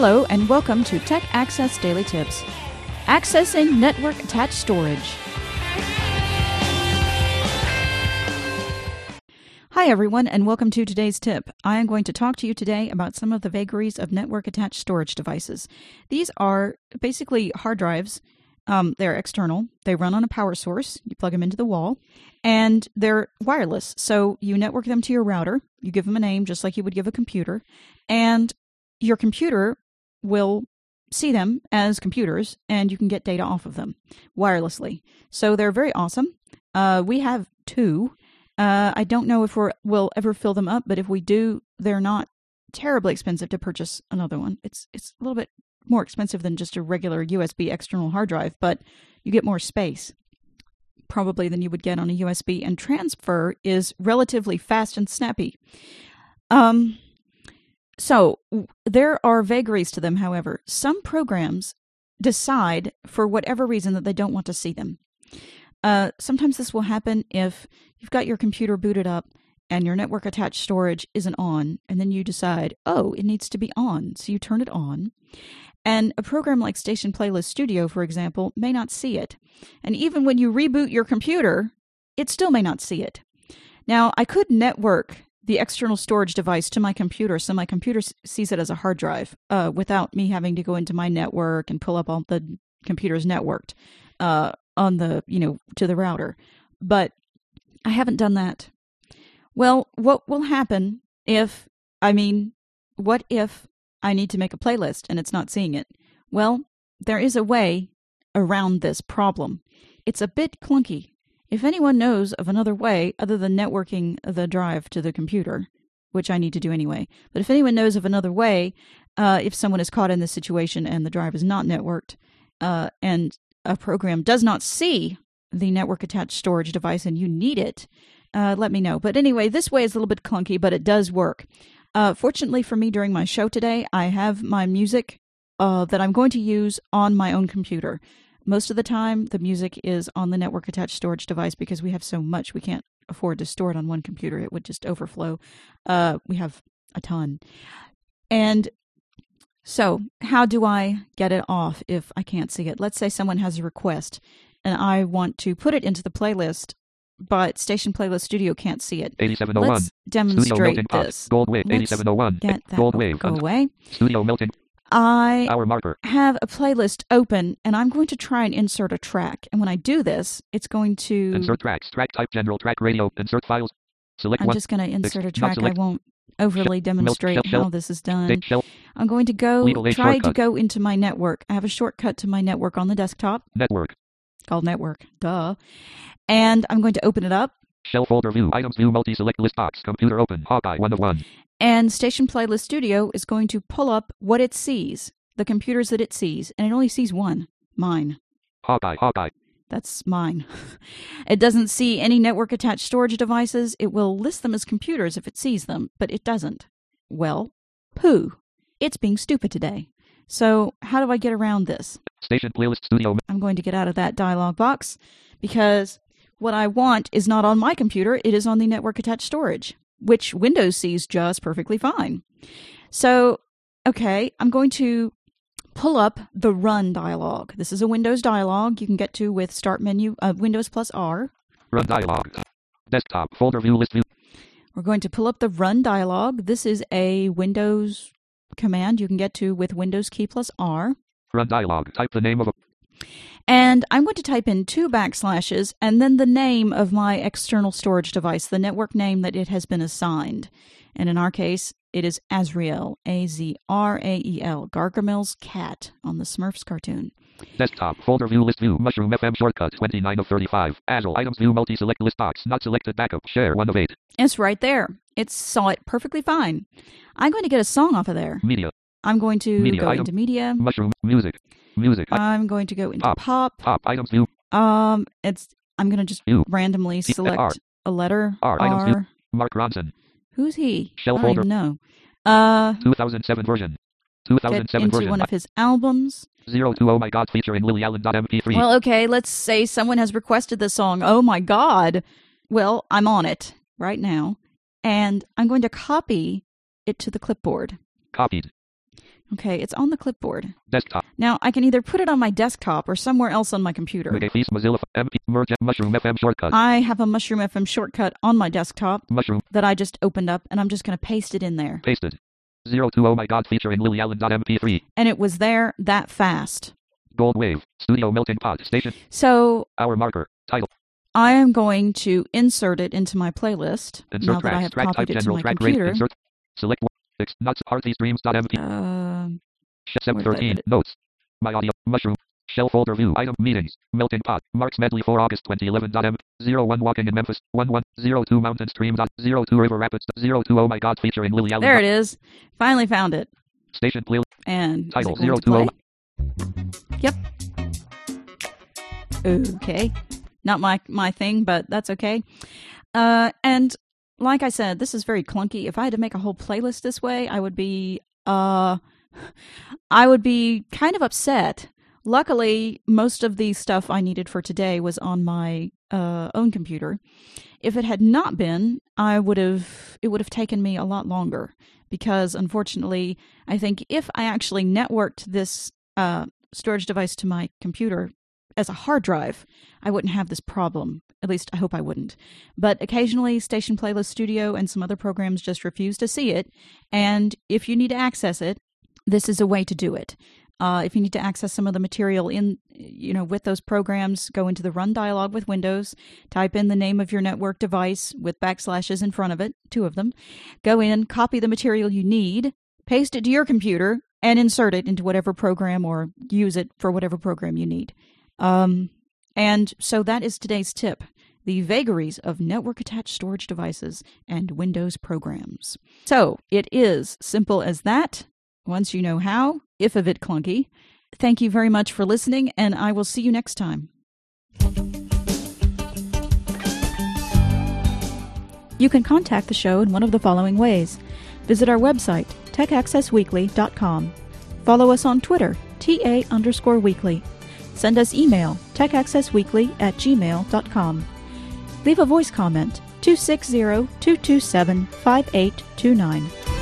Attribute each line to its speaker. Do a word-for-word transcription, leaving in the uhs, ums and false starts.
Speaker 1: Hello and welcome to Tech Access Daily Tips. Accessing network attached storage. Hi everyone and welcome to today's tip. I am going to talk to you today about some of the vagaries of network attached storage devices. These are basically hard drives. Um, they're external. They run on a power source. You plug them into the wall and they're wireless. So you network them to your router. You give them a name just like you would give a computer, and your computer will see them as computers and you can get data off of them wirelessly. So they're very awesome. Uh, we have two. Uh, I don't know if we will ever fill them up, but if we do, they're not terribly expensive to purchase another one. It's it's a little bit more expensive than just a regular U S B external hard drive, but you get more space probably than you would get on a U S B, and transfer is relatively fast and snappy. Um, so there are vagaries to them, however. Some programs decide for whatever reason that they don't want to see them. Uh, sometimes this will happen if you've got your computer booted up and your network attached storage isn't on, and then you decide, oh, it needs to be on, so you turn it on. And a program like Station Playlist Studio, for example, may not see it. And even when you reboot your computer, it still may not see it. Now, I could network the external storage device to my computer so my computer s- sees it as a hard drive uh, without me having to go into my network and pull up all the computers networked uh, on the, you know, to the router. But I haven't done that. Well, what will happen if, I mean, what if I need to make a playlist and it's not seeing it? Well, there is a way around this problem. It's a bit clunky. If anyone knows of another way other than networking the drive to the computer, which I need to do anyway, but if anyone knows of another way, uh, if someone is caught in this situation and the drive is not networked, uh, and a program does not see the network attached storage device and you need it, uh, let me know. But anyway, this way is a little bit clunky, but it does work. Uh, fortunately for me, during my show today, I have my music uh, that I'm going to use on my own computer. Most of the time, the music is on the network attached storage device because we have so much we can't afford to store it on one computer. It would just overflow. Uh, we have a ton. And so how do I get it off if I can't see it? Let's say someone has a request and I want to put it into the playlist, but Station Playlist Studio can't see it.
Speaker 2: eighty-seven oh one.
Speaker 1: Let's demonstrate this.
Speaker 2: Gold wave.
Speaker 1: Let's
Speaker 2: eighty-seven oh one.
Speaker 1: get that
Speaker 2: Gold wave.
Speaker 1: go away.
Speaker 2: Studio melting.
Speaker 1: I
Speaker 2: Hour marker.
Speaker 1: have a playlist open and I'm going to try and insert a track. And when I do this, it's going to...
Speaker 2: Insert tracks. Track type general track radio. Insert files. Select
Speaker 1: I'm
Speaker 2: one.
Speaker 1: just going to insert a
Speaker 2: Not
Speaker 1: track. I
Speaker 2: select.
Speaker 1: won't overly demonstrate
Speaker 2: Shell- shell-
Speaker 1: how this is done.
Speaker 2: Take shell.
Speaker 1: I'm going to go
Speaker 2: Legal age
Speaker 1: try to
Speaker 2: shortcut.
Speaker 1: go into my network. I have a shortcut to my network on the desktop
Speaker 2: Network.
Speaker 1: called Network. Duh. And I'm going to open it up.
Speaker 2: Shell folder view. Items view multi-select list box. Computer open. Hawkeye one of one.
Speaker 1: And Station Playlist Studio is going to pull up what it sees, the computers that it sees. And it only sees one. Mine.
Speaker 2: Hawkeye. Hawkeye.
Speaker 1: That's mine. It doesn't see any network attached storage devices. It will list them as computers if it sees them, but it doesn't. Well, pooh. It's being stupid today. So how do I get around this?
Speaker 2: Station playlist studio.
Speaker 1: I'm going to get out of that dialog box because what I want is not on my computer. It is on the network attached storage, which Windows sees just perfectly fine. So, okay, I'm going to pull up the Run dialog. This is a Windows dialog you can get to with Start menu, uh, Windows plus R.
Speaker 2: Run dialog. Desktop folder view list view.
Speaker 1: We're going to pull up the Run dialog. This is a Windows command you can get to with Windows key plus R.
Speaker 2: Run dialog. Type the name of a.
Speaker 1: And I'm going to type in two backslashes and then the name of my external storage device, the network name that it has been assigned. And in our case, it is Azrael, A Z R A E L, Gargamel's cat on the Smurfs cartoon.
Speaker 2: Desktop folder view list view. Mushroom F M shortcut twenty-nine of thirty-five. Azure items view multi-select list box. Not selected backup. Share one of eight.
Speaker 1: It's right there. It saw it perfectly fine. I'm going to get a song off of there.
Speaker 2: Media.
Speaker 1: I'm going to
Speaker 2: Media
Speaker 1: go
Speaker 2: item.
Speaker 1: into media.
Speaker 2: Mushroom music. Music.
Speaker 1: I'm going to go into
Speaker 2: Pop.
Speaker 1: pop.
Speaker 2: Pop items view.
Speaker 1: Um, it's. I'm going to just
Speaker 2: U.
Speaker 1: randomly
Speaker 2: C-
Speaker 1: select
Speaker 2: R.
Speaker 1: a letter.
Speaker 2: R. Items view. Mark Ronson.
Speaker 1: Who's he?
Speaker 2: Shell
Speaker 1: I don't
Speaker 2: folder.
Speaker 1: even know. Uh,
Speaker 2: two thousand seven version.
Speaker 1: get
Speaker 2: two thousand seven
Speaker 1: into
Speaker 2: version.
Speaker 1: one of his albums.
Speaker 2: zero two oh my god featuring Lily Allen M P three.
Speaker 1: Well, okay, let's say someone has requested the song. Oh my God. Well, I'm on it right now. And I'm going to copy it to the clipboard.
Speaker 2: Copied.
Speaker 1: Okay, it's on the clipboard.
Speaker 2: Desktop.
Speaker 1: Now, I can either put it on my desktop or somewhere else on my computer.
Speaker 2: McAfee's Mozilla M P Merge Mushroom F M shortcut.
Speaker 1: I have a Mushroom F M shortcut on my desktop
Speaker 2: Mushroom
Speaker 1: that I just opened up, and I'm just going to paste it in there.
Speaker 2: Pasted. zero two oh my god featuring Lily Allen M P three.
Speaker 1: And it was there that fast.
Speaker 2: Gold Wave. Studio Melting Pot. Station.
Speaker 1: So
Speaker 2: Hour marker. Title.
Speaker 1: I am going to insert it into my playlist
Speaker 2: Insert
Speaker 1: now that
Speaker 2: tracks.
Speaker 1: I have
Speaker 2: Track
Speaker 1: copied
Speaker 2: type
Speaker 1: it to
Speaker 2: general
Speaker 1: my
Speaker 2: track
Speaker 1: computer.
Speaker 2: rate. Insert. Select one. Six. Nuts. Hearty streams. M P.
Speaker 1: Uh,
Speaker 2: seven thirteen. Notes. My audio. Mushroom. Shell folder view. Item. Meetings. Melting Pot. Marks Medley for August twenty eleven. M. zero one Walking in Memphis. one one. zero two Mountain Streams. zero two River Rapids. zero two oh my god featuring Lily Allen.
Speaker 1: there it is. Finally found it.
Speaker 2: Station play.
Speaker 1: And
Speaker 2: Title
Speaker 1: is it going
Speaker 2: zero
Speaker 1: to
Speaker 2: two oh.
Speaker 1: play? Yep. Okay. Not my my thing, but that's okay. Uh, and like I said, this is very clunky. If I had to make a whole playlist this way, I would be uh, I would be kind of upset. Luckily, most of the stuff I needed for today was on my uh, own computer. If it had not been, I would have it would have taken me a lot longer because, unfortunately, I think if I actually networked this uh, storage device to my computer as a hard drive, I wouldn't have this problem. At least I hope I wouldn't. But occasionally Station Playlist Studio and some other programs just refuse to see it. And if you need to access it, this is a way to do it. Uh, if you need to access some of the material in, you know, with those programs, go into the Run dialog with Windows, type in the name of your network device with backslashes in front of it, two of them. Go in, copy the material you need, paste it to your computer, and insert it into whatever program or use it for whatever program you need. Um, and so that is today's tip, the vagaries of network-attached storage devices and Windows programs. So it is simple as that, once you know how, if a bit clunky. Thank you very much for listening, and I will see you next time. You can contact the show in one of the following ways. Visit our website, tech access weekly dot com. Follow us on Twitter, T A underscore weekly. Send us email, tech access weekly at gmail dot com. Leave a voice comment, two six zero, two two seven, five eight two nine.